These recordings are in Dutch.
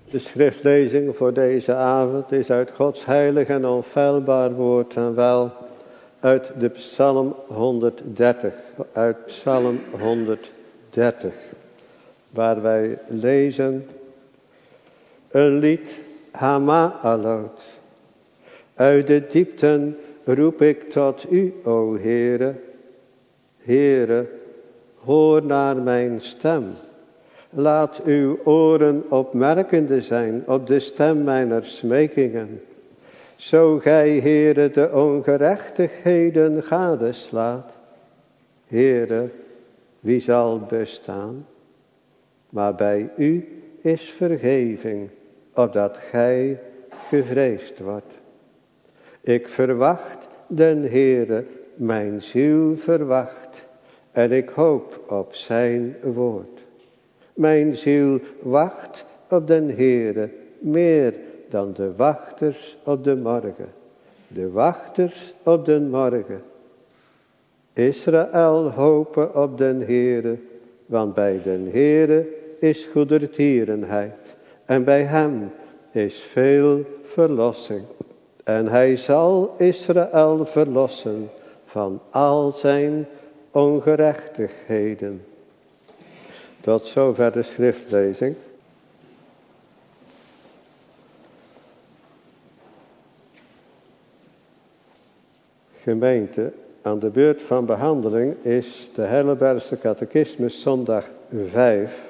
De schriftlezing voor deze avond is uit Gods heilig en onfeilbaar woord en wel uit de Psalm 130. Uit Psalm 130. Waar wij lezen een lied Hama'alot. Uit de diepten roep ik tot u, o Heere. Heere, hoor naar mijn stem. Laat uw oren opmerkende zijn op de stem mijner smekingen. Zo gij, Heere, de ongerechtigheden gadeslaat. Heere, wie zal bestaan? Maar bij u is vergeving, opdat gij gevreesd wordt. Ik verwacht den Heere, mijn ziel verwacht, en ik hoop op zijn woord. Mijn ziel wacht op den Heere, meer dan de wachters op de morgen. De wachters op den morgen. Israël hopen op den Heere, want bij den Heere is goedertierenheid. En bij hem is veel verlossing. En hij zal Israël verlossen van al zijn ongerechtigheden. Tot zover de schriftlezing. Gemeente, aan de beurt van behandeling is de Heidelbergse Catechismus zondag 5.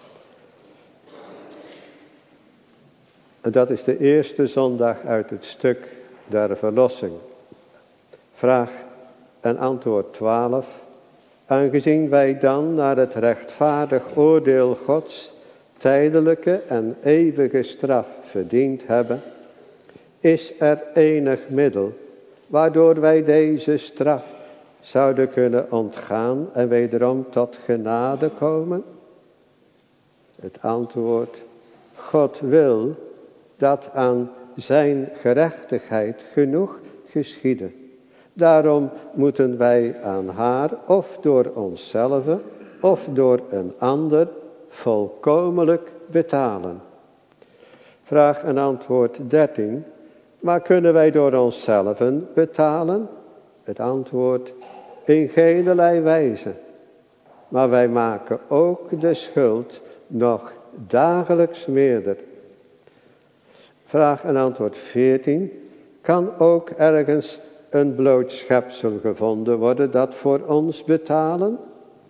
En dat is de eerste zondag uit het stuk der verlossing. Vraag en antwoord 12. Aangezien wij dan naar het rechtvaardig oordeel Gods tijdelijke en eeuwige straf verdiend hebben, is er enig middel waardoor wij deze straf zouden kunnen ontgaan en wederom tot genade komen? Het antwoord: God wil dat aan zijn gerechtigheid genoeg geschiede. Daarom moeten wij aan haar, of door onszelf, of door een ander, volkomenlijk betalen. Vraag en antwoord 13. Maar kunnen wij door onszelf betalen? Het antwoord: in geenerlei wijze. Maar wij maken ook de schuld nog dagelijks meerder. Vraag en antwoord 14. Kan ook ergens een bloot schepsel gevonden worden dat voor ons betalen?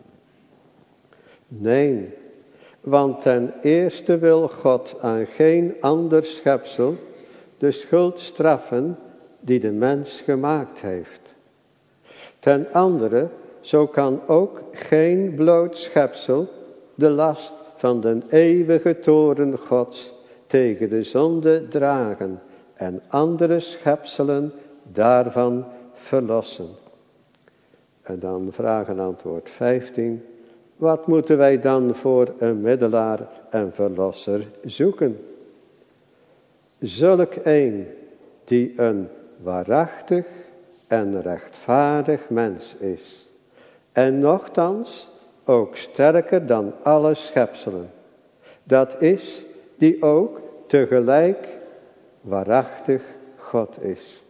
Nee, want ten eerste wil God aan geen ander schepsel de schuld straffen die de mens gemaakt heeft. Ten andere, zo kan ook geen bloot schepsel de last van den eeuwige toorn Gods tegen de zonde dragen en andere schepselen daarvan verlossen. En dan vraag en antwoord 15. Wat moeten wij dan voor een middelaar en verlosser zoeken? Zulk een die een waarachtig en rechtvaardig mens is. En nochtans ook sterker dan alle schepselen. Dat is die ook tegelijk waarachtig God is.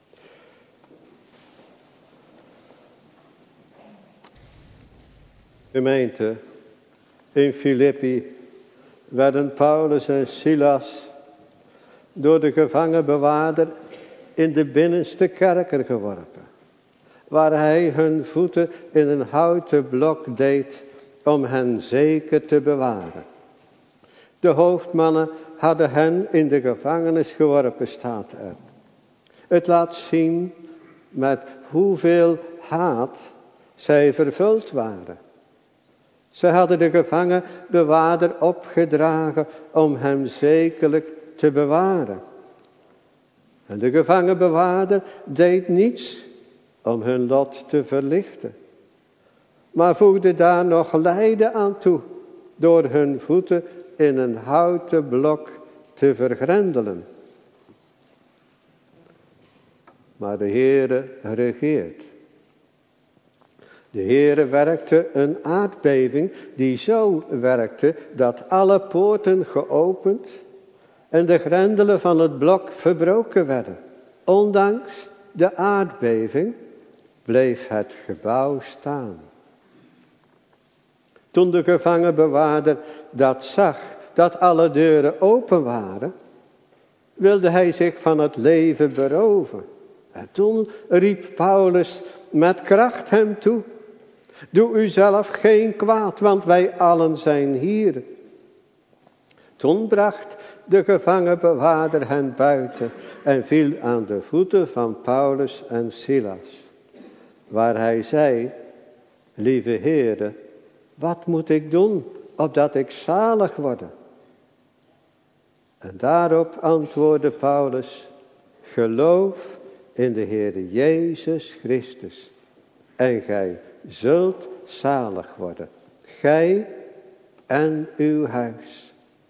Gemeente, in Filippi werden Paulus en Silas door de gevangenbewaarder in de binnenste kerker geworpen, waar hij hun voeten in een houten blok deed om hen zeker te bewaren. De hoofdmannen hadden hen in de gevangenis geworpen, staat er. Het laat zien met hoeveel haat zij vervuld waren. Ze hadden de gevangenbewaarder opgedragen om hem zekerlijk te bewaren. En de gevangenbewaarder deed niets om hun lot te verlichten, maar voegde daar nog lijden aan toe door hun voeten in een houten blok te vergrendelen. Maar de Heere regeert. De Heere werkte een aardbeving die zo werkte dat alle poorten geopend en de grendelen van het blok verbroken werden. Ondanks de aardbeving bleef het gebouw staan. Toen de gevangenbewaarder dat zag, dat alle deuren open waren, wilde hij zich van het leven beroven. En toen riep Paulus met kracht hem toe: doe uzelf geen kwaad, want wij allen zijn hier. Toen bracht de gevangenbewaarder hen buiten en viel aan de voeten van Paulus en Silas, waar hij zei: lieve heren, wat moet ik doen, opdat ik zalig worde? En daarop antwoordde Paulus: geloof in de Heere Jezus Christus, en gij zult zalig worden, gij en uw huis.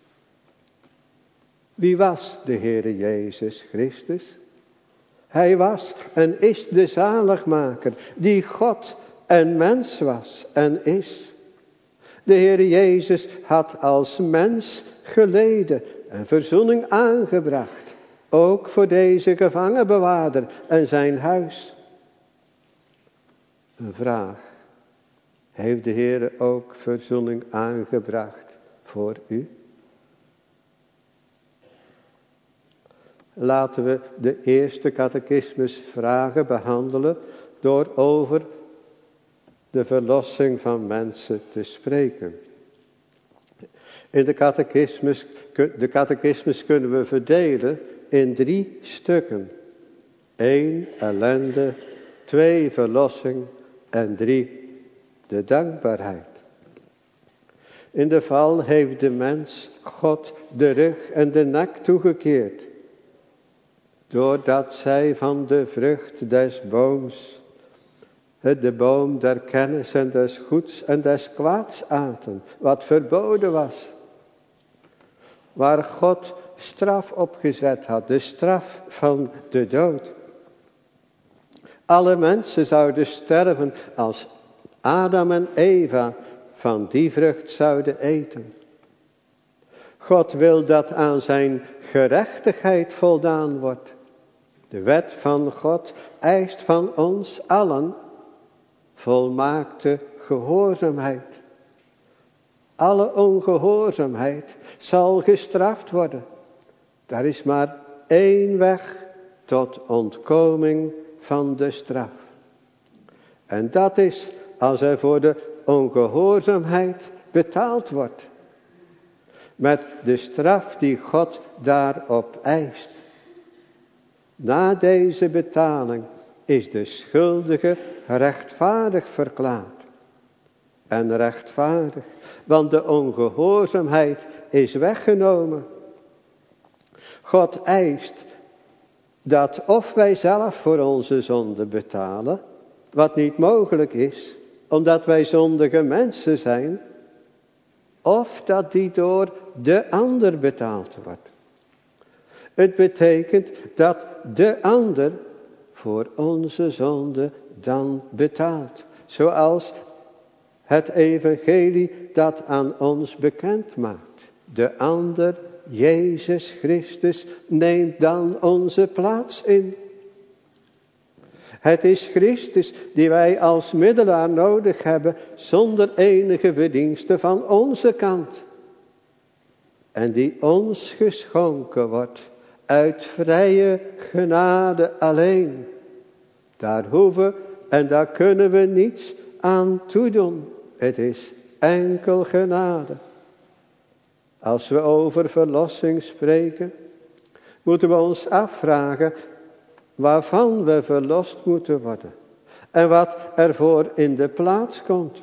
Wie was de Heere Jezus Christus? Hij was en is de zaligmaker, die God en mens was en is. De Heere Jezus had als mens geleden en verzoening aangebracht, ook voor deze gevangenbewaarder en zijn huis. Een vraag: heeft de Heere ook verzoening aangebracht voor u? Laten we de eerste catechismusvragen behandelen door over de verlossing van mensen te spreken. In de catechismus kunnen we verdelen in 3 stukken. 1, ellende. 2, verlossing. En 3, de dankbaarheid. In de val heeft de mens God de rug en de nek toegekeerd, doordat zij van de vrucht des booms, de boom der kennis en des goeds en des kwaads aten, wat verboden was. Waar God straf opgezet had, de straf van de dood. Alle mensen zouden sterven als Adam en Eva van die vrucht zouden eten. God wil dat aan zijn gerechtigheid voldaan wordt. De wet van God eist van ons allen volmaakte gehoorzaamheid. Alle ongehoorzaamheid zal gestraft worden. Daar is maar 1 weg tot ontkoming van de straf. En dat is als er voor de ongehoorzaamheid betaald wordt. Met de straf die God daarop eist. Na deze betaling is de schuldige rechtvaardig verklaard. En rechtvaardig, want de ongehoorzaamheid is weggenomen. God eist dat of wij zelf voor onze zonde betalen, wat niet mogelijk is, omdat wij zondige mensen zijn, of dat die door de ander betaald wordt. Het betekent dat de ander voor onze zonde dan betaalt. Zoals het evangelie dat aan ons bekend maakt. De ander, Jezus Christus, neemt dan onze plaats in. Het is Christus die wij als middelaar nodig hebben, zonder enige verdienste van onze kant. En die ons geschonken wordt uit vrije genade alleen. Daar hoeven en daar kunnen we niets aan toedoen. Het is enkel genade. Als we over verlossing spreken, moeten we ons afvragen waarvan we verlost moeten worden. En wat ervoor in de plaats komt.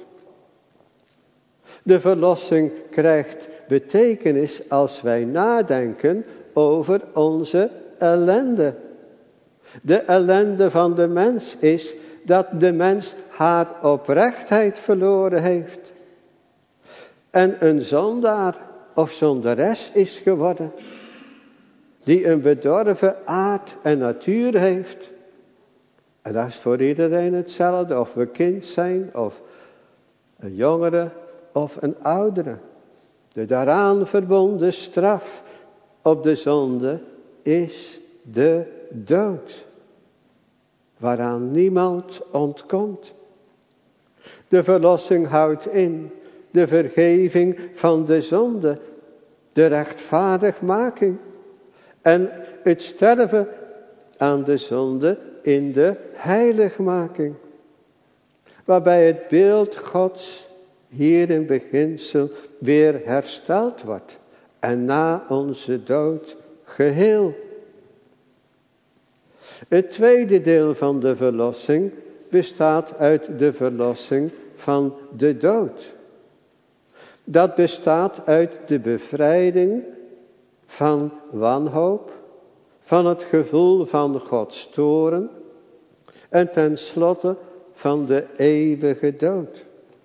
De verlossing krijgt betekenis als wij nadenken over onze ellende. De ellende van de mens is dat de mens haar oprechtheid verloren heeft. En een zondaar of zondares is geworden. Die een bedorven aard en natuur heeft. En dat is voor iedereen hetzelfde. Of we kind zijn, of een jongere, of een oudere. De daaraan verbonden straf op de zonde is de dood, waaraan niemand ontkomt. De verlossing houdt in de vergeving van de zonde, de rechtvaardigmaking en het sterven aan de zonde in de heiligmaking. Waarbij het beeld Gods hier in beginsel weer hersteld wordt en na onze dood geheel. Het tweede deel van de verlossing bestaat uit de verlossing van de dood. Dat bestaat uit de bevrijding van wanhoop, van het gevoel van Gods toorn en tenslotte van de eeuwige dood.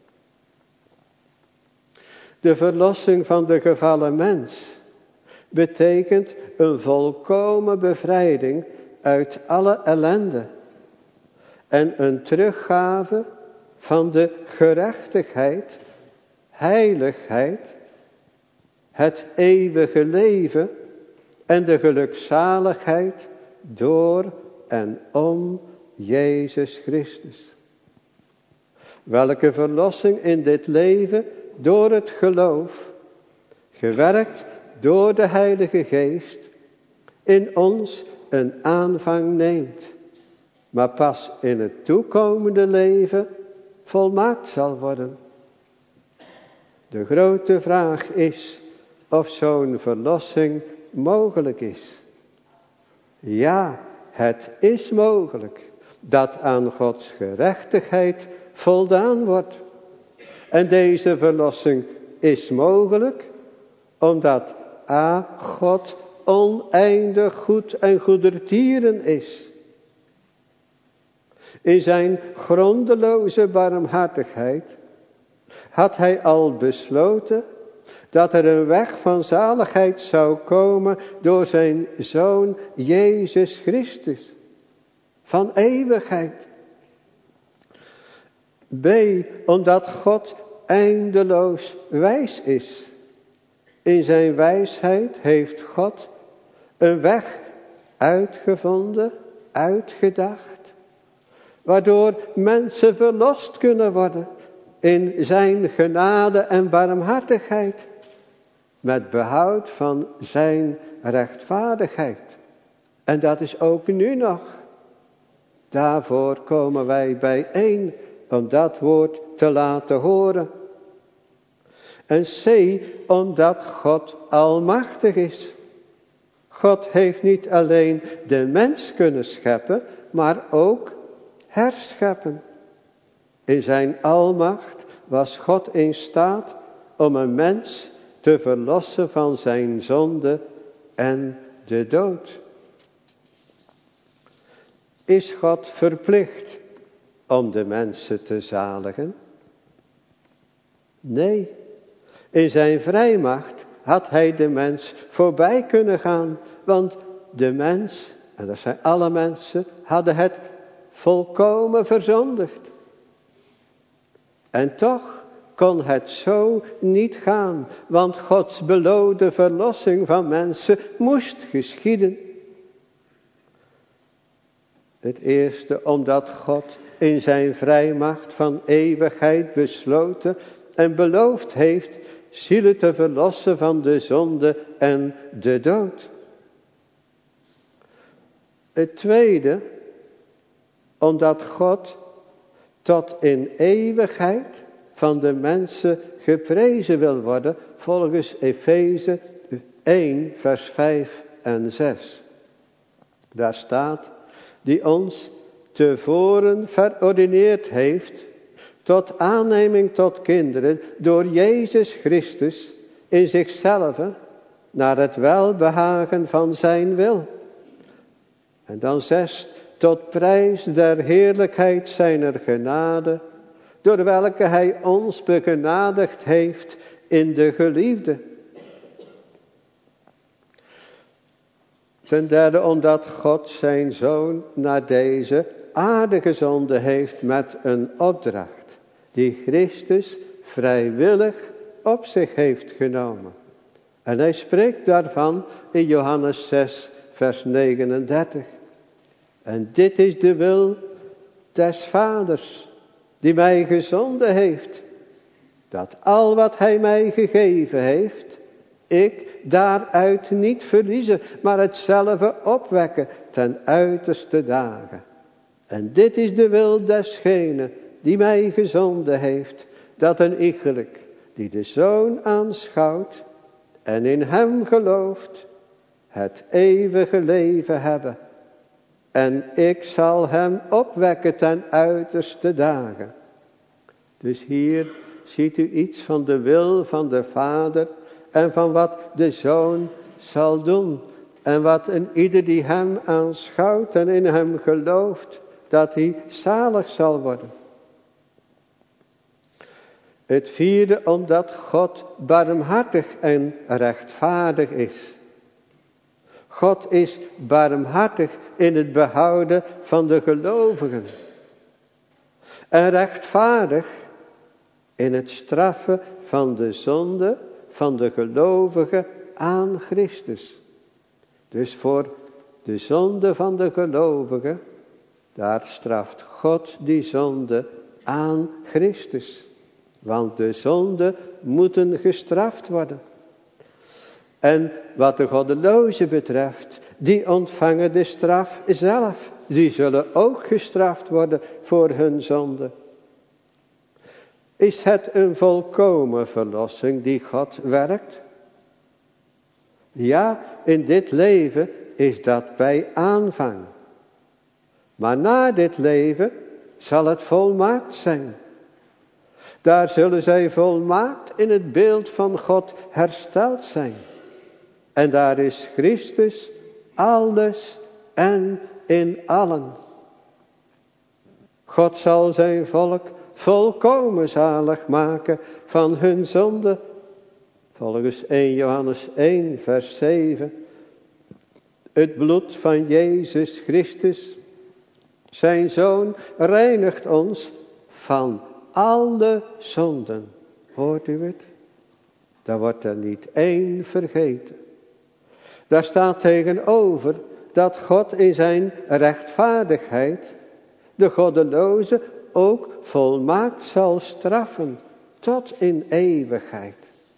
De verlossing van de gevallen mens betekent een volkomen bevrijding uit alle ellende en een teruggave van de gerechtigheid, heiligheid, het eeuwige leven en de gelukzaligheid door en om Jezus Christus. Welke verlossing in dit leven door het geloof, gewerkt door de Heilige Geest, in ons een aanvang neemt, maar pas in het toekomende leven volmaakt zal worden. De grote vraag is of zo'n verlossing mogelijk is. Ja, het is mogelijk dat aan Gods gerechtigheid voldaan wordt. En deze verlossing is mogelijk omdat God oneindig goed en goedertieren is. In zijn grondeloze barmhartigheid had hij al besloten dat er een weg van zaligheid zou komen door zijn Zoon Jezus Christus. Van eeuwigheid. B, omdat God eindeloos wijs is. In zijn wijsheid heeft God een weg uitgevonden, uitgedacht, waardoor mensen verlost kunnen worden in zijn genade en barmhartigheid, met behoud van zijn rechtvaardigheid. En dat is ook nu nog. Daarvoor komen wij bijeen om dat woord te laten horen. En C, omdat God almachtig is. God heeft niet alleen de mens kunnen scheppen, maar ook herscheppen. In zijn almacht was God in staat om een mens te verlossen van zijn zonde en de dood. Is God verplicht om de mensen te zaligen? Nee, in zijn vrijmacht had hij de mens voorbij kunnen gaan, want de mens, en dat zijn alle mensen, hadden het volkomen verzondigd. En toch kon het zo niet gaan, want Gods beloofde verlossing van mensen moest geschieden. Het eerste, omdat God in zijn vrijmacht van eeuwigheid besloten en beloofd heeft zielen te verlossen van de zonde en de dood. Het tweede, omdat God tot in eeuwigheid van de mensen geprezen wil worden, volgens Efeze 1 vers 5 en 6. Daar staat, die ons tevoren verordineerd heeft tot aanneming tot kinderen door Jezus Christus in zichzelf naar het welbehagen van zijn wil. En dan 6, tot prijs der heerlijkheid zijner genade, door welke hij ons begenadigd heeft in de geliefde. Ten derde, omdat God zijn Zoon naar deze aarde gezonden heeft met een opdracht, die Christus vrijwillig op zich heeft genomen. En hij spreekt daarvan in Johannes 6, vers 39. En dit is de wil des Vaders, die mij gezonden heeft, dat al wat hij mij gegeven heeft, ik daaruit niet verliezen, maar hetzelfde opwekken ten uiterste dagen. En dit is de wil desgene die mij gezonden heeft, dat een iegelijk die de Zoon aanschouwt en in hem gelooft, het eeuwige leven hebben. En ik zal hem opwekken ten uiterste dagen. Dus hier ziet u iets van de wil van de Vader en van wat de Zoon zal doen. En wat een ieder die hem aanschouwt en in hem gelooft, dat hij zalig zal worden. Het vierde, omdat God barmhartig en rechtvaardig is. God is barmhartig in het behouden van de gelovigen. En rechtvaardig in het straffen van de zonde van de gelovigen aan Christus. Dus voor de zonde van de gelovigen, daar straft God die zonde aan Christus. Want de zonden moeten gestraft worden. En wat de goddelozen betreft, die ontvangen de straf zelf. Die zullen ook gestraft worden voor hun zonde. Is het een volkomen verlossing die God werkt? Ja, in dit leven is dat bij aanvang. Maar na dit leven zal het volmaakt zijn. Daar zullen zij volmaakt in het beeld van God hersteld zijn. En daar is Christus alles en in allen. God zal zijn volk volkomen zalig maken van hun zonde. Volgens 1 Johannes 1 vers 7. Het bloed van Jezus Christus, zijn Zoon, reinigt ons van alle zonden. Hoort u het? Daar wordt er niet één vergeten. Daar staat tegenover dat God in zijn rechtvaardigheid de goddeloze ook volmaakt zal straffen tot in eeuwigheid.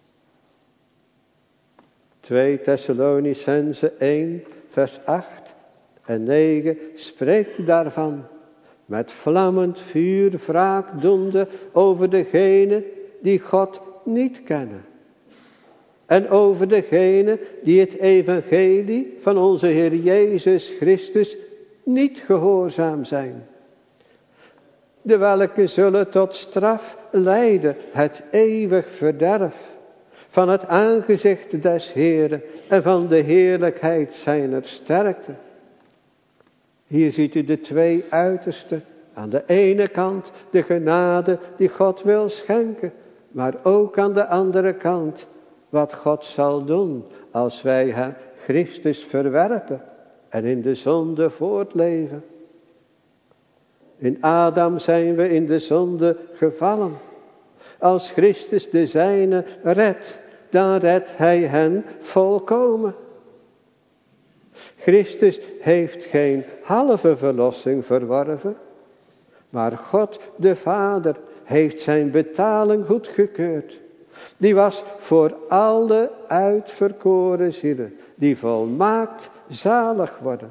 2 Thessalonicenzen 1 vers 8 en 9 spreekt daarvan. Met vlammend vuur wraak doende over degene die God niet kennen. En over degene die het evangelie van onze Heer Jezus Christus niet gehoorzaam zijn. De welke zullen tot straf leiden, het eeuwig verderf, van het aangezicht des Heeren en van de heerlijkheid zijner sterkte. Hier ziet u de twee uitersten. Aan de ene kant de genade die God wil schenken, maar ook aan de andere kant wat God zal doen als wij hem Christus verwerpen en in de zonde voortleven. In Adam zijn we in de zonde gevallen. Als Christus de zijnen redt, dan redt hij hen volkomen. Christus heeft geen halve verlossing verworven, maar God de Vader heeft zijn betaling goedgekeurd. Die was voor alle uitverkoren zielen, die volmaakt zalig worden.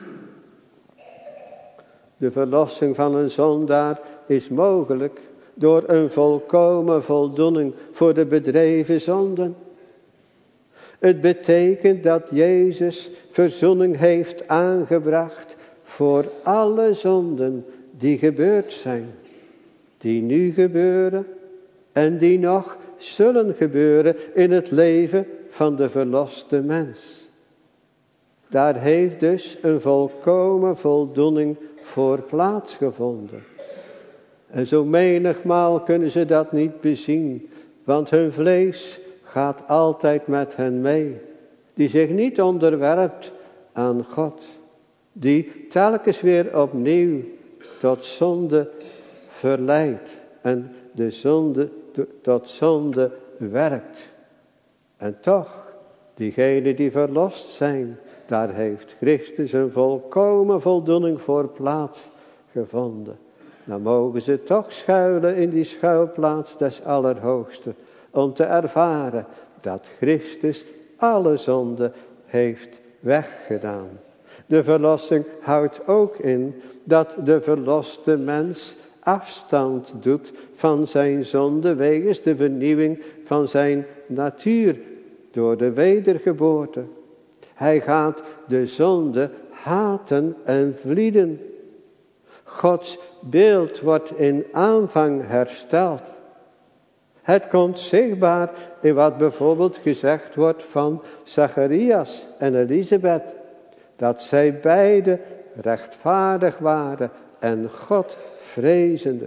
De verlossing van een zondaar is mogelijk door een volkomen voldoening voor de bedreven zonden. Het betekent dat Jezus verzoening heeft aangebracht voor alle zonden die gebeurd zijn. Die nu gebeuren en die nog zullen gebeuren in het leven van de verloste mens. Daar heeft dus een volkomen voldoening voor plaatsgevonden. En zo menigmaal kunnen ze dat niet bezien, want hun vlees gaat altijd met hen mee. Die zich niet onderwerpt aan God. Die telkens weer opnieuw tot zonde verleidt. En de zonde tot zonde werkt. En toch, Diegenen die verlost zijn, daar heeft Christus een volkomen voldoening voor plaats gevonden. Dan mogen ze toch schuilen in die schuilplaats des Allerhoogsten. Om te ervaren dat Christus alle zonde heeft weggedaan. De verlossing houdt ook in dat de verloste mens afstand doet van zijn zonde wegens de vernieuwing van zijn natuur door de wedergeboorte. Hij gaat de zonde haten en vlieden. Gods beeld wordt in aanvang hersteld. Het komt zichtbaar in wat bijvoorbeeld gezegd wordt van Zacharias en Elisabeth. Dat zij beide rechtvaardig waren en God vrezende.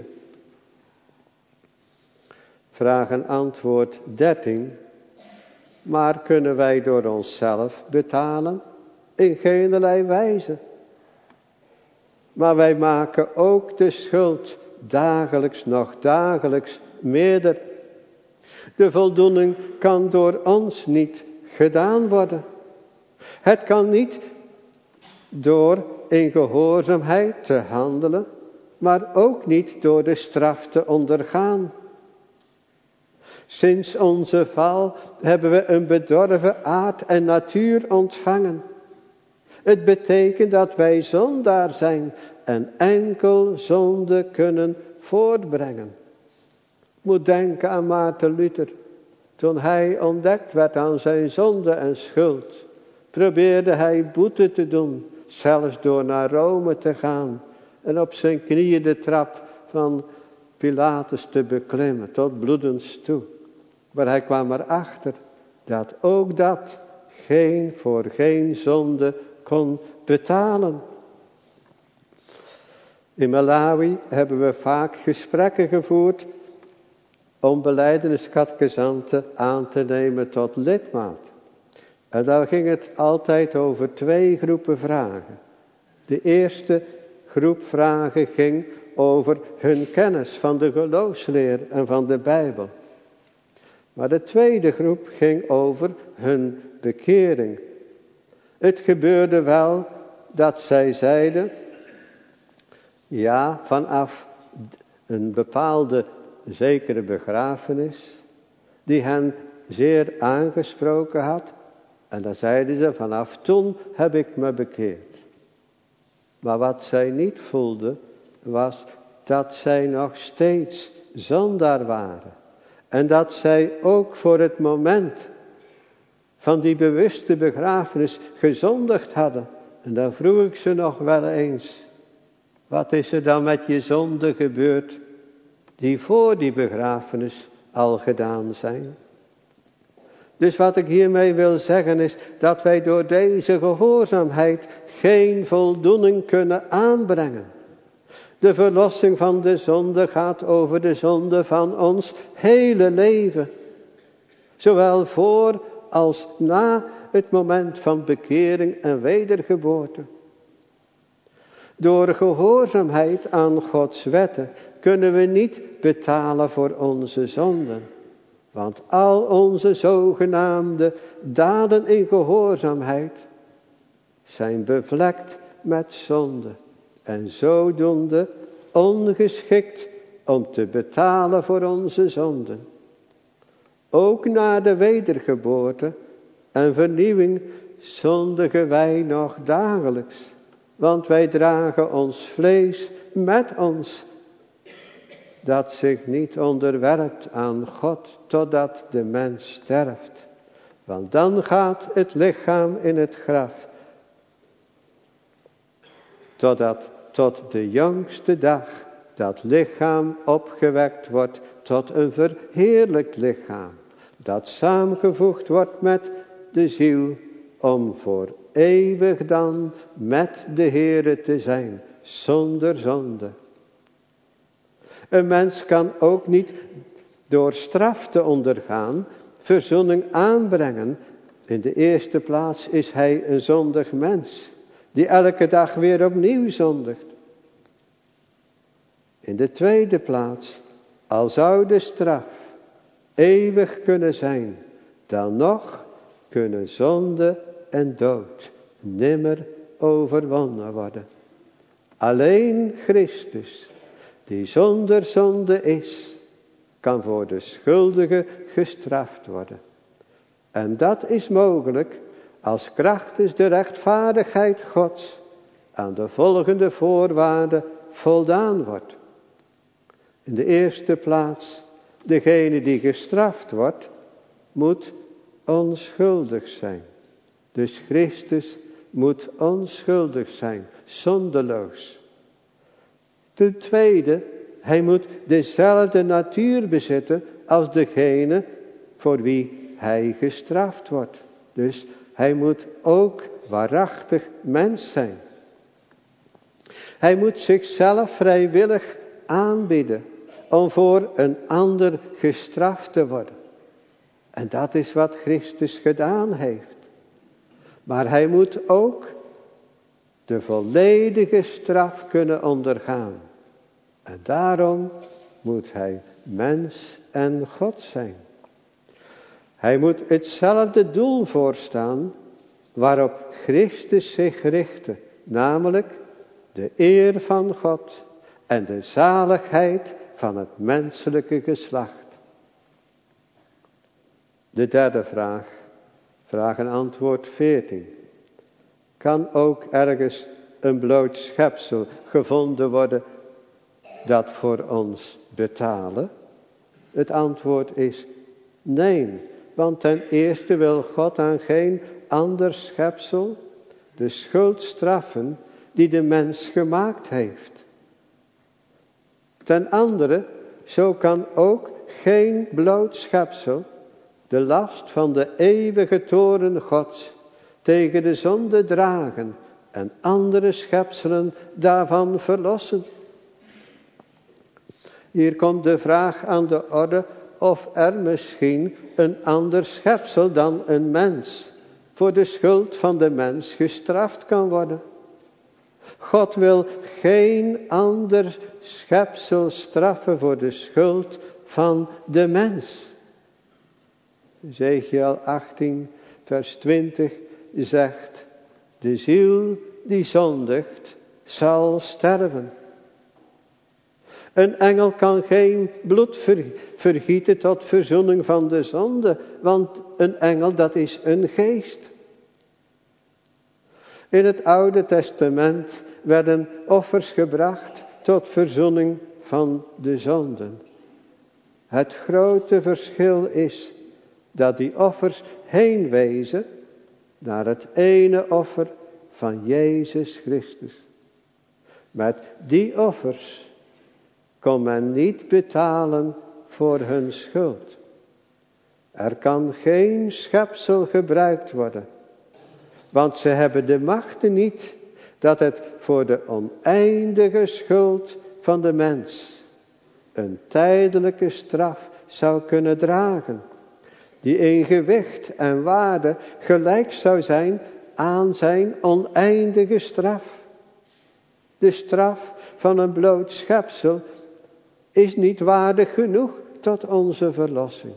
Vraag en antwoord 13. Maar kunnen wij door onszelf betalen? In geenerlei wijze. Maar wij maken ook de schuld dagelijks meerder. De voldoening kan door ons niet gedaan worden. Het kan niet door in gehoorzaamheid te handelen, maar ook niet door de straf te ondergaan. Sinds onze val hebben we een bedorven aard en natuur ontvangen. Het betekent dat wij zondaar zijn en enkel zonde kunnen voortbrengen. Moet denken aan Maarten Luther. Toen hij ontdekt werd aan zijn zonde en schuld, probeerde hij boete te doen, zelfs door naar Rome te gaan en op zijn knieën de trap van Pilatus te beklimmen, tot bloedens toe. Maar hij kwam erachter dat ook dat voor geen zonde kon betalen. In Malawi hebben we vaak gesprekken gevoerd om belijdeniscatechisanten aan te nemen tot lidmaat. En daar ging het altijd over 2 groepen vragen. De eerste groep vragen ging over hun kennis van de geloofsleer en van de Bijbel. Maar de tweede groep ging over hun bekering. Het gebeurde wel dat zij zeiden, ja, vanaf een bepaalde zekere begrafenis, die hen zeer aangesproken had. En dan zeiden ze, vanaf toen heb ik me bekeerd. Maar wat zij niet voelden, was dat zij nog steeds zondaar waren. En dat zij ook voor het moment van die bewuste begrafenis gezondigd hadden. En dan vroeg ik ze nog wel eens, wat is er dan met je zonde gebeurd die voor die begrafenis al gedaan zijn? Dus wat ik hiermee wil zeggen is dat wij door deze gehoorzaamheid geen voldoening kunnen aanbrengen. De verlossing van de zonde gaat over de zonde van ons hele leven. Zowel voor als na het moment van bekering en wedergeboorte. Door gehoorzaamheid aan Gods wetten kunnen we niet betalen voor onze zonden. Want al onze zogenaamde daden in gehoorzaamheid zijn bevlekt met zonde. En zodoende ongeschikt om te betalen voor onze zonden. Ook na de wedergeboorte en vernieuwing zondigen wij nog dagelijks. Want wij dragen ons vlees met ons, dat zich niet onderwerpt aan God totdat de mens sterft. Want dan gaat het lichaam in het graf. Totdat tot de jongste dag dat lichaam opgewekt wordt tot een verheerlijkt lichaam. Dat samengevoegd wordt met de ziel om voor eeuwig dan met de Heere te zijn, zonder zonde. Een mens kan ook niet door straf te ondergaan verzoening aanbrengen. In de eerste plaats is hij een zondig mens, die elke dag weer opnieuw zondigt. In de tweede plaats, al zou de straf eeuwig kunnen zijn, dan nog kunnen zonde en dood nimmer overwonnen worden. Alleen Christus, die zonder zonde is, kan voor de schuldige gestraft worden. En dat is mogelijk als krachtens de rechtvaardigheid Gods aan de volgende voorwaarden voldaan wordt. In de eerste plaats, degene die gestraft wordt, moet onschuldig zijn. Dus Christus moet onschuldig zijn, zondeloos. Ten tweede, hij moet dezelfde natuur bezitten als degene voor wie hij gestraft wordt. Dus hij moet ook waarachtig mens zijn. Hij moet zichzelf vrijwillig aanbieden om voor een ander gestraft te worden. En dat is wat Christus gedaan heeft. Maar hij moet ook de volledige straf kunnen ondergaan. En daarom moet hij mens en God zijn. Hij moet hetzelfde doel voorstaan waarop Christus zich richtte, namelijk de eer van God en de zaligheid van het menselijke geslacht. De derde vraag, vraag en antwoord 14. Kan ook ergens een bloot schepsel gevonden worden dat voor ons betalen? Het antwoord is nee, want ten eerste wil God aan geen ander schepsel de schuld straffen die de mens gemaakt heeft. Ten andere, zo kan ook geen bloot schepsel de last van de eeuwige toorn Gods tegen de zonde dragen en andere schepselen daarvan verlossen. Hier komt de vraag aan de orde of er misschien een ander schepsel dan een mens voor de schuld van de mens gestraft kan worden. God wil geen ander schepsel straffen voor de schuld van de mens. Ezechiël 18 vers 20 zegt, de ziel die zondigt zal sterven. Een engel kan geen bloed vergieten tot verzoening van de zonde, want een engel dat is een geest. In het Oude Testament werden offers gebracht tot verzoening van de zonden. Het grote verschil is dat die offers heen wezen naar het ene offer van Jezus Christus. Met die offers kon men niet betalen voor hun schuld. Er kan geen schepsel gebruikt worden, want ze hebben de macht niet dat het voor de oneindige schuld van de mens een tijdelijke straf zou kunnen dragen, die in gewicht en waarde gelijk zou zijn aan zijn oneindige straf. De straf van een bloot schepsel is niet waardig genoeg tot onze verlossing.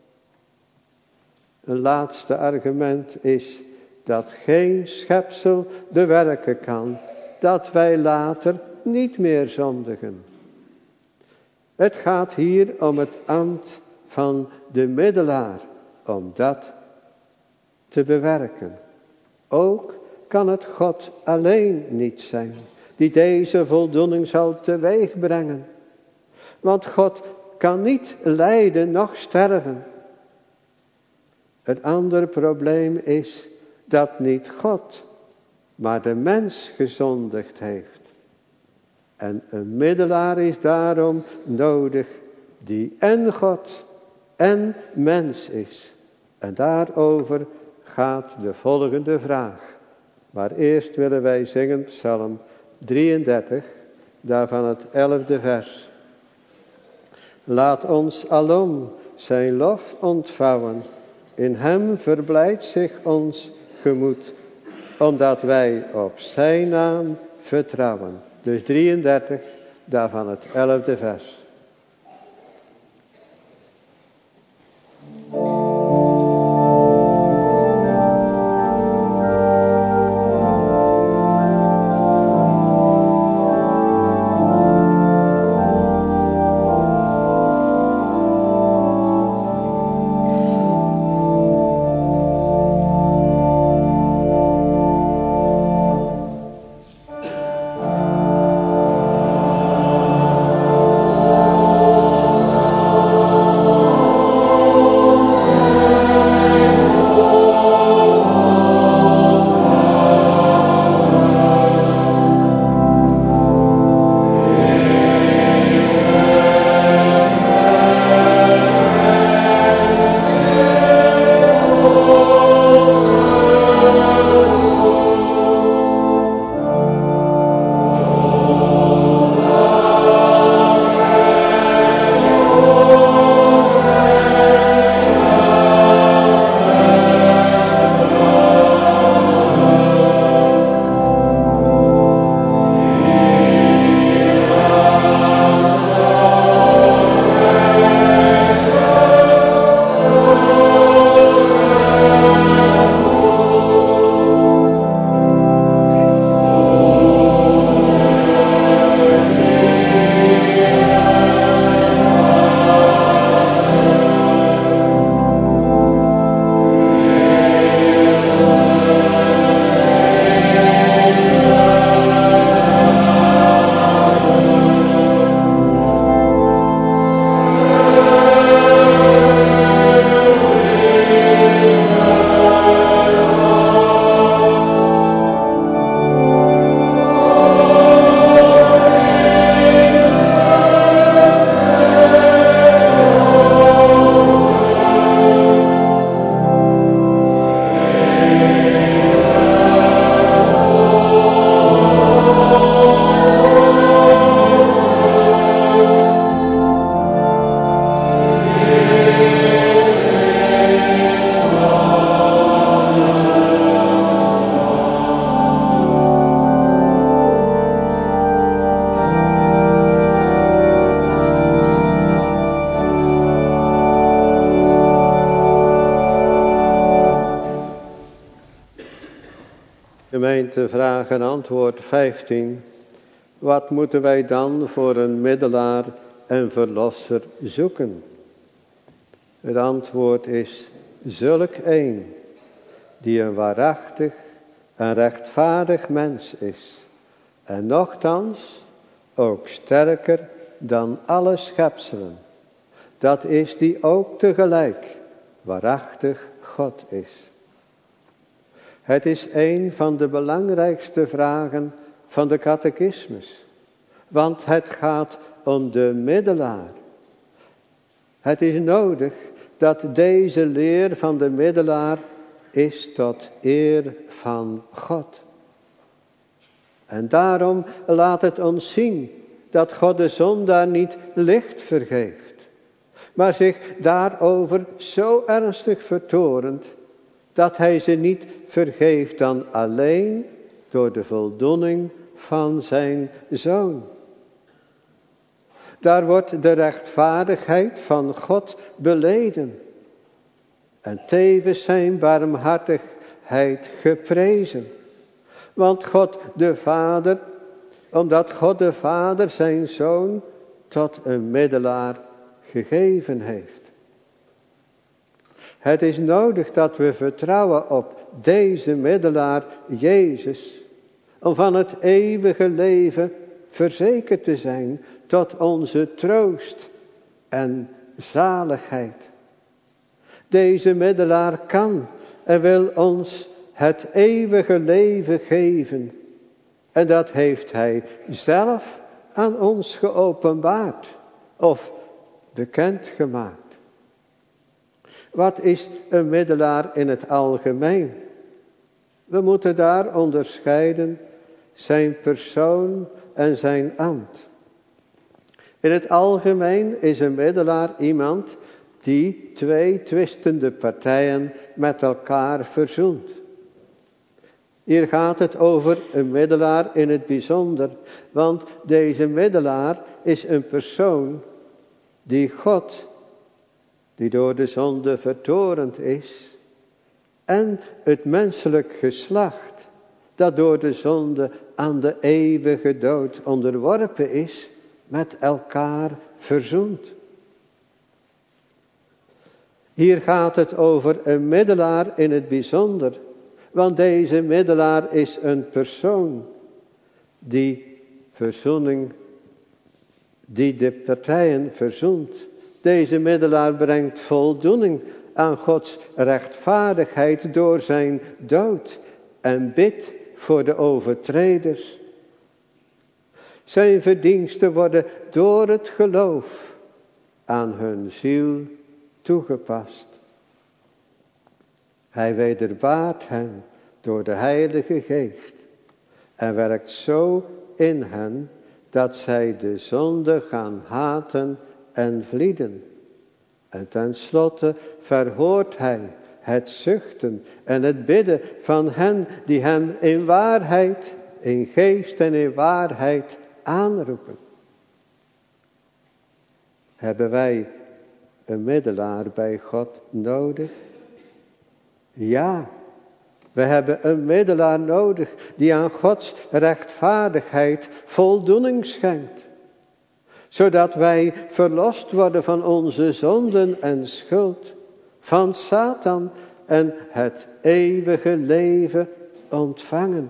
Een laatste argument is dat geen schepsel bewerken kan dat wij later niet meer zondigen. Het gaat hier om het ambt van de middelaar, om dat te bewerken. Ook kan het God alleen niet zijn, die deze voldoening zal teweeg brengen. Want God kan niet lijden, noch sterven. Het andere probleem is dat niet God, maar de mens gezondigd heeft. En een middelaar is daarom nodig, die en God en mens is. En daarover gaat de volgende vraag. Maar eerst willen wij zingen Psalm 33, daarvan het 11e vers. Laat ons alom zijn lof ontvouwen, in hem verblijdt zich ons gemoed, omdat wij op zijn naam vertrouwen. Dus 33, daarvan het 11e vers. Gemeente, vraag en antwoord 15. Wat moeten wij dan voor een middelaar en verlosser zoeken? Het antwoord is zulk een die een waarachtig en rechtvaardig mens is. En nochtans ook sterker dan alle schepselen. Dat is die ook tegelijk waarachtig God is. Het is een van de belangrijkste vragen van de catechismus. Want het gaat om de middelaar. Het is nodig dat deze leer van de middelaar is tot eer van God. En daarom laat het ons zien dat God de zondaar niet licht vergeeft, maar zich daarover zo ernstig vertorent, dat hij ze niet vergeeft dan alleen door de voldoening van zijn Zoon. Daar wordt de rechtvaardigheid van God beleden en tevens zijn barmhartigheid geprezen. Want omdat God de Vader zijn Zoon tot een middelaar gegeven heeft. Het is nodig dat we vertrouwen op deze middelaar Jezus, om van het eeuwige leven verzekerd te zijn tot onze troost en zaligheid. Deze middelaar kan en wil ons het eeuwige leven geven. En dat heeft hij zelf aan ons geopenbaard of bekendgemaakt. Wat is een middelaar in het algemeen? We moeten daar onderscheiden zijn persoon en zijn ambt. In het algemeen is een middelaar iemand die twee twistende partijen met elkaar verzoent. Hier gaat het over een middelaar in het bijzonder, want deze middelaar is een persoon die God, die door de zonde vertorend is, en het menselijk geslacht, dat door de zonde aan de eeuwige dood onderworpen is, met elkaar verzoent. Hier gaat het over een middelaar in het bijzonder, want deze middelaar is een persoon die verzoening, die de partijen verzoent. Deze middelaar brengt voldoening aan Gods rechtvaardigheid door zijn dood en bidt voor de overtreders. Zijn verdiensten worden door het geloof aan hun ziel toegepast. Hij wederbaart hen door de Heilige Geest en werkt zo in hen dat zij de zonde gaan haten en vlieden. En tenslotte verhoort hij het zuchten en het bidden van hen die hem in waarheid, in geest en in waarheid aanroepen. Hebben wij een middelaar bij God nodig? Ja, we hebben een middelaar nodig die aan Gods rechtvaardigheid voldoening schenkt. Zodat wij verlost worden van onze zonden en schuld, van Satan en het eeuwige leven ontvangen.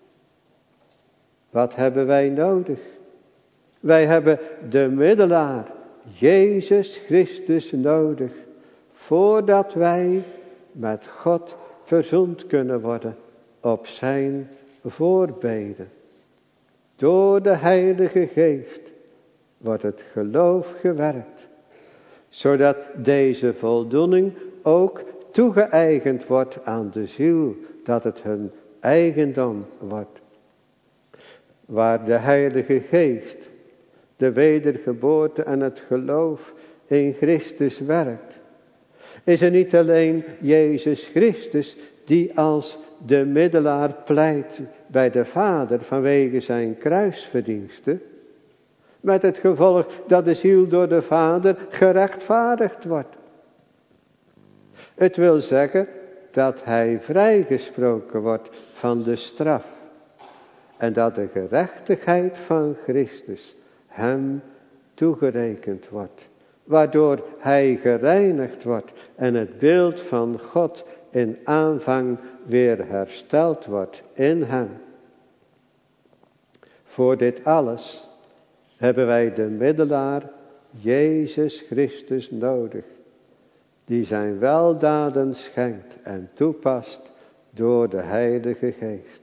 Wat hebben wij nodig? Wij hebben de middelaar, Jezus Christus, nodig, voordat wij met God verzoend kunnen worden op zijn voorbeden. Door de Heilige Geest wordt het geloof gewerkt, zodat deze voldoening ook toegeëigend wordt aan de ziel, dat het hun eigendom wordt. Waar de Heilige Geest, de wedergeboorte en het geloof in Christus werkt, is er niet alleen Jezus Christus die als de middelaar pleit bij de Vader vanwege zijn kruisverdiensten, met het gevolg dat de ziel door de Vader gerechtvaardigd wordt. Het wil zeggen dat hij vrijgesproken wordt van de straf. En dat de gerechtigheid van Christus hem toegerekend wordt. Waardoor hij gereinigd wordt en het beeld van God in aanvang weer hersteld wordt in hem. Voor dit alles hebben wij de middelaar Jezus Christus nodig. Die zijn weldaden schenkt en toepast door de Heilige Geest.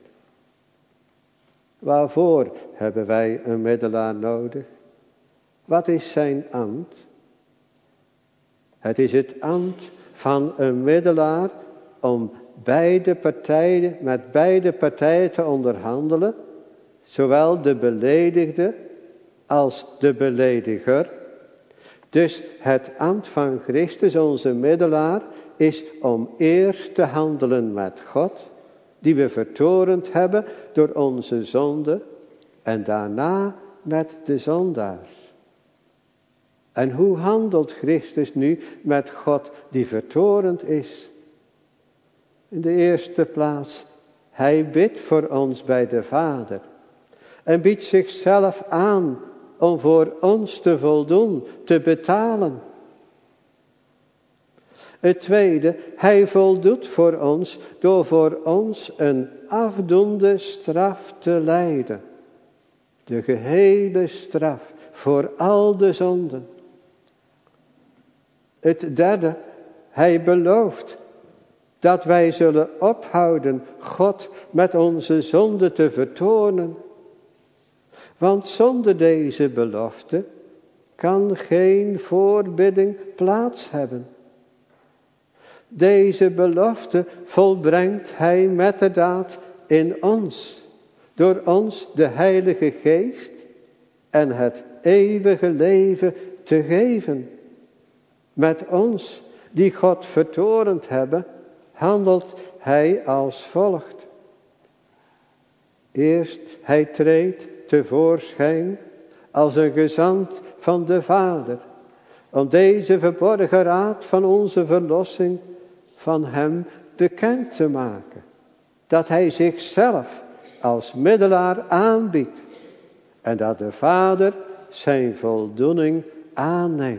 Waarvoor hebben wij een middelaar nodig? Wat is zijn ambt? Het is het ambt van een middelaar om met beide partijen te onderhandelen. Zowel de beledigde als de belediger. Dus het ambt van Christus, onze middelaar, is om eerst te handelen met God, die we vertorend hebben door onze zonde, en daarna met de zondaars. En hoe handelt Christus nu met God die vertorend is? In de eerste plaats, hij bidt voor ons bij de Vader. En biedt zichzelf aan om voor ons te voldoen, te betalen. Het tweede, hij voldoet voor ons door voor ons een afdoende straf te lijden. De gehele straf voor al de zonden. Het derde, hij belooft dat wij zullen ophouden God met onze zonde te vertoornen. Want zonder deze belofte kan geen voorbidding plaats hebben. Deze belofte volbrengt hij met de daad in ons, door ons de Heilige Geest en het eeuwige leven te geven. Met ons, die God vertorend hebben, handelt hij als volgt. Eerst, hij treedt tevoorschijn als een gezant van de Vader, om deze verborgen raad van onze verlossing van hem bekend te maken. Dat hij zichzelf als middelaar aanbiedt en dat de Vader zijn voldoening aanneemt.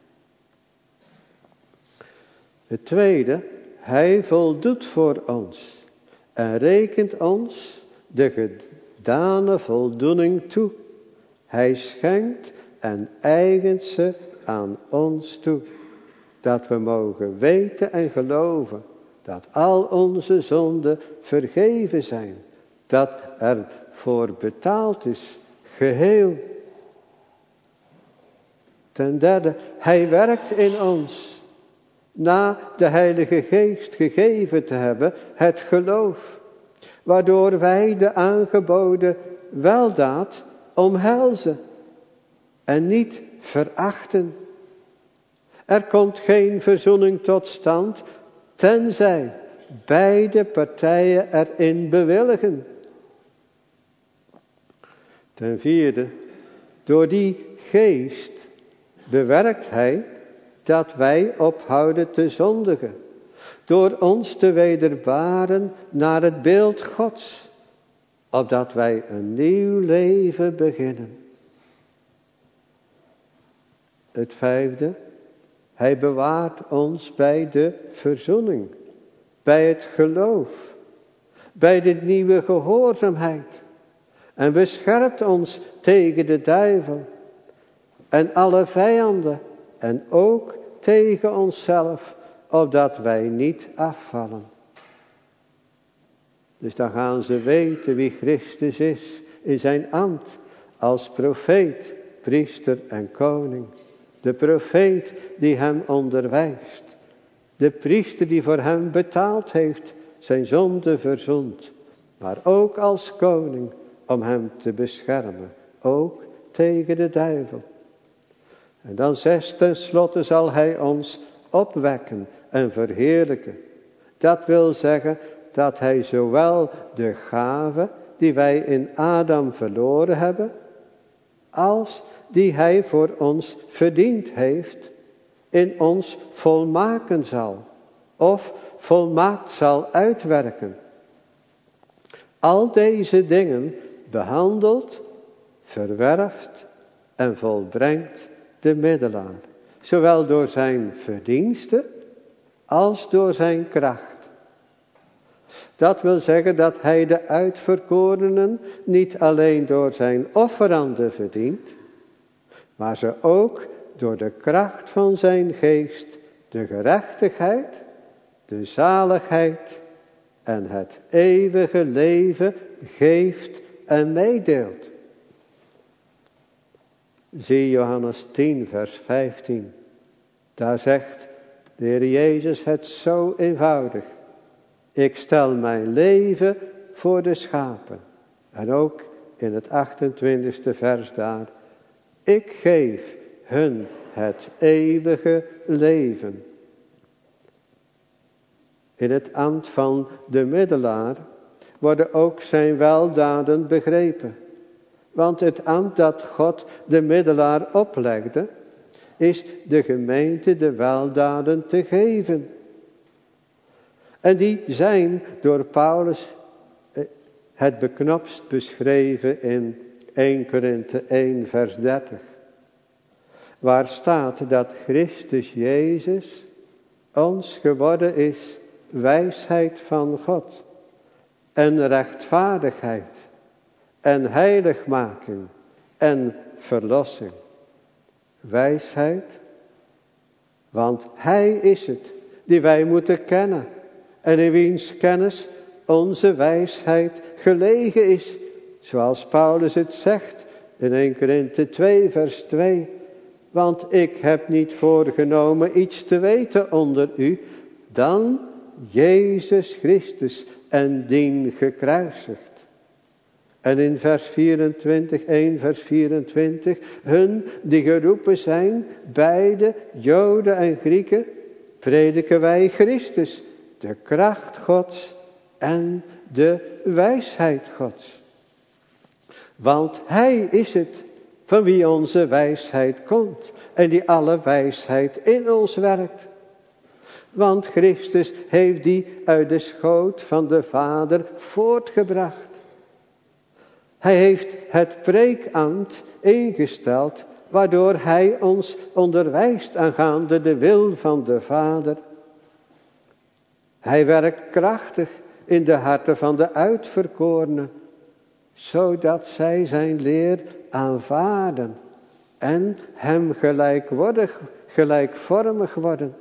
Het tweede, hij voldoet voor ons en rekent ons de gedane voldoening toe. Hij schenkt en eigent ze aan ons toe. Dat we mogen weten en geloven dat al onze zonden vergeven zijn. Dat er voor betaald is, geheel. Ten derde, hij werkt in ons. Na de Heilige Geest gegeven te hebben, het geloof. Waardoor wij de aangeboden weldaad omhelzen. En niet verachten. Er komt geen verzoening tot stand, tenzij beide partijen erin bewilligen. Ten vierde, door die geest bewerkt hij dat wij ophouden te zondigen. Door ons te wederbaren naar het beeld Gods, opdat wij een nieuw leven beginnen. Het vijfde, hij bewaart ons bij de verzoening, bij het geloof, bij de nieuwe gehoorzaamheid en beschermt ons tegen de duivel en alle vijanden en ook tegen onszelf, opdat wij niet afvallen. Dus dan gaan ze weten wie Christus is in zijn ambt als profeet, priester en koning. De profeet die hem onderwijst. De priester die voor hem betaald heeft, zijn zonde verzoend. Maar ook als koning om hem te beschermen. Ook tegen de duivel. En dan 6, tenslotte zal hij ons opwekken en verheerlijken. Dat wil zeggen dat hij zowel de gave die wij in Adam verloren hebben, als die hij voor ons verdiend heeft, in ons volmaken zal, of volmaakt zal uitwerken. Al deze dingen behandelt, verwerft en volbrengt de middelaar. Zowel door zijn verdiensten als door zijn kracht. Dat wil zeggen dat hij de uitverkorenen niet alleen door zijn offeranden verdient, maar ze ook door de kracht van zijn geest de gerechtigheid, de zaligheid en het eeuwige leven geeft en meedeelt. Zie Johannes 10 vers 15. Daar zegt de Heer Jezus het zo eenvoudig. Ik stel mijn leven voor de schapen. En ook in het 28e vers daar. Ik geef hun het eeuwige leven. In het ambt van de middelaar worden ook zijn weldaden begrepen. Want het ambt dat God de middelaar oplegde, is de gemeente de weldaden te geven. En die zijn door Paulus het beknopst beschreven in 1 Korinthe 1 vers 30. Waar staat dat Christus Jezus ons geworden is wijsheid van God en rechtvaardigheid en heiligmaking en verlossing. Wijsheid, want Hij is het die wij moeten kennen en in wiens kennis onze wijsheid gelegen is, zoals Paulus het zegt in 1 Korinthe 2 vers 2. Want ik heb niet voorgenomen iets te weten onder u dan Jezus Christus en dien gekruisigd. En in vers 24, 1 vers 24, hun die geroepen zijn, beide Joden en Grieken, prediken wij Christus, de kracht Gods en de wijsheid Gods. Want Hij is het van wie onze wijsheid komt en die alle wijsheid in ons werkt. Want Christus heeft die uit de schoot van de Vader voortgebracht. Hij heeft het preekambt ingesteld, waardoor Hij ons onderwijst aangaande de wil van de Vader. Hij werkt krachtig in de harten van de uitverkorenen, zodat zij zijn leer aanvaarden en hem gelijkvormig worden.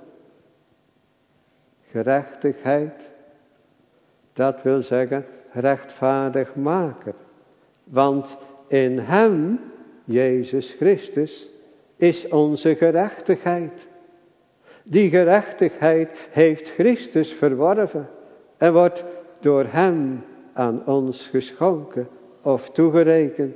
Gerechtigheid, dat wil zeggen rechtvaardigmaker. Want in hem, Jezus Christus, is onze gerechtigheid. Die gerechtigheid heeft Christus verworven en wordt door hem aan ons geschonken of toegerekend.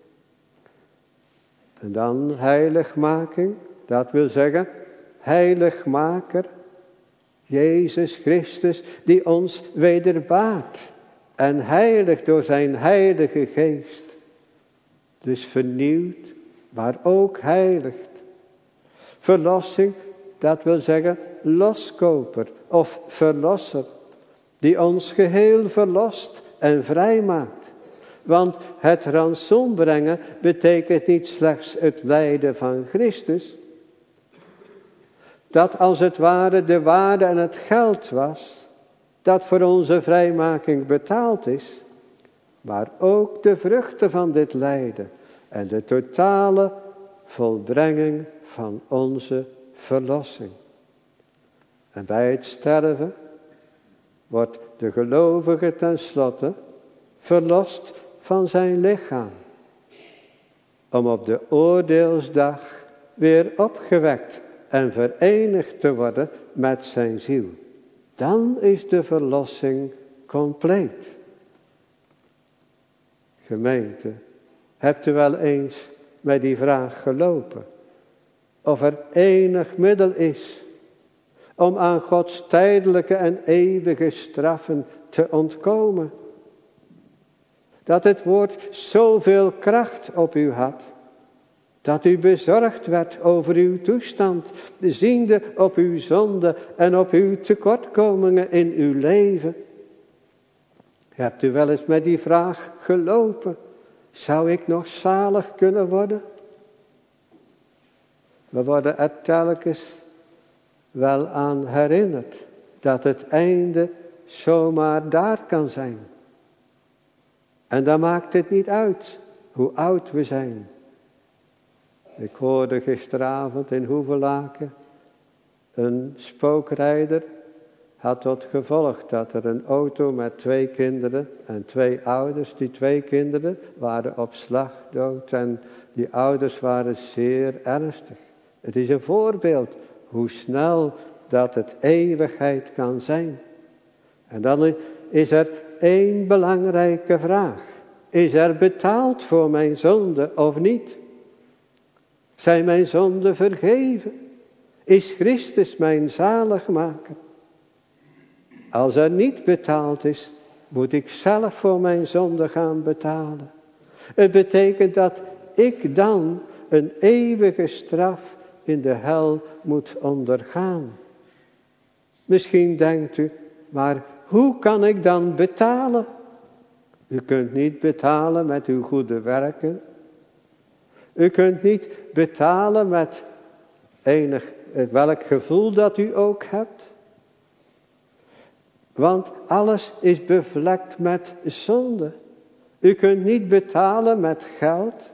En dan heiligmaking, dat wil zeggen heiligmaker, Jezus Christus die ons wederbaart en heiligt door zijn heilige geest. Dus vernieuwd, maar ook heiligt. Verlossing, dat wil zeggen loskoper of verlosser, die ons geheel verlost en vrijmaakt. Want het ransom brengen betekent niet slechts het lijden van Christus, dat als het ware de waarde en het geld was, dat voor onze vrijmaking betaald is, maar ook de vruchten van dit lijden en de totale volbrenging van onze verlossing. En bij het sterven wordt de gelovige tenslotte verlost van zijn lichaam, om op de oordeelsdag weer opgewekt en verenigd te worden met zijn ziel. Dan is de verlossing compleet. Gemeente, hebt u wel eens met die vraag gelopen? Of er enig middel is om aan Gods tijdelijke en eeuwige straffen te ontkomen? Dat het woord zoveel kracht op u had, Dat u bezorgd werd over uw toestand, ziende op uw zonde en op uw tekortkomingen in uw leven. Hebt u wel eens met die vraag gelopen? Zou ik nog zalig kunnen worden? We worden er telkens wel aan herinnerd dat het einde zomaar daar kan zijn. En dan maakt het niet uit hoe oud we zijn. Ik hoorde gisteravond in Hoevelaken, een spookrijder had tot gevolg dat er een auto met 2 kinderen en 2 ouders, die 2 kinderen waren op slag dood en die ouders waren zeer ernstig. Het is een voorbeeld hoe snel dat het eeuwigheid kan zijn. En dan is er 1 belangrijke vraag. Is er betaald voor mijn zonde of niet? Zijn mijn zonden vergeven? Is Christus mijn zaligmaker? Als er niet betaald is, moet ik zelf voor mijn zonde gaan betalen. Het betekent dat ik dan een eeuwige straf in de hel moet ondergaan. Misschien denkt u, maar hoe kan ik dan betalen? U kunt niet betalen met uw goede werken. U kunt niet betalen met welk gevoel dat u ook hebt. Want alles is bevlekt met zonde. U kunt niet betalen met geld.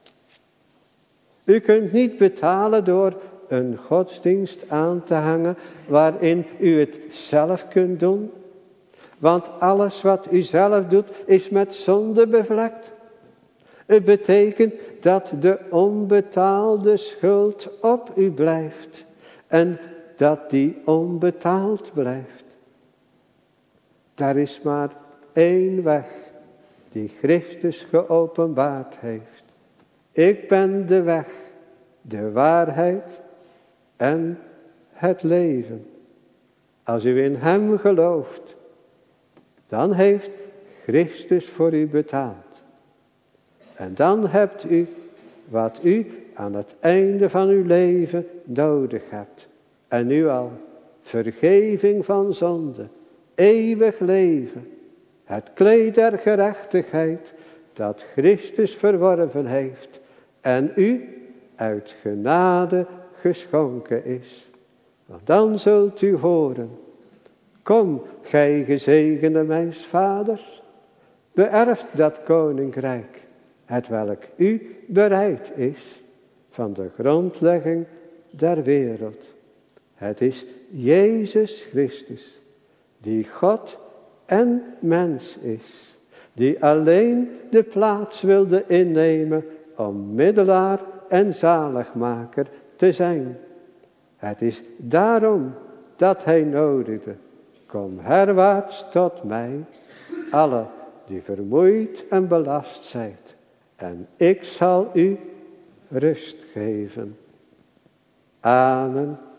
U kunt niet betalen door een godsdienst aan te hangen waarin u het zelf kunt doen. Want alles wat u zelf doet is met zonde bevlekt. Het betekent dat de onbetaalde schuld op u blijft. En dat die onbetaald blijft. Daar is maar 1 weg die Christus geopenbaard heeft. Ik ben de weg, de waarheid en het leven. Als u in hem gelooft, dan heeft Christus voor u betaald. En dan hebt u wat u aan het einde van uw leven nodig hebt. En nu al vergeving van zonde, eeuwig leven, het kleed der gerechtigheid dat Christus verworven heeft en u uit genade geschonken is. Want dan zult u horen, kom gij gezegende mijns vaders, beërft dat koninkrijk, hetwelk u bereid is van de grondlegging der wereld. Het is Jezus Christus, die God en mens is, die alleen de plaats wilde innemen om middelaar en zaligmaker te zijn. Het is daarom dat hij nodigde, kom herwaarts tot mij, alle die vermoeid en belast zijt, en ik zal u rust geven. Amen.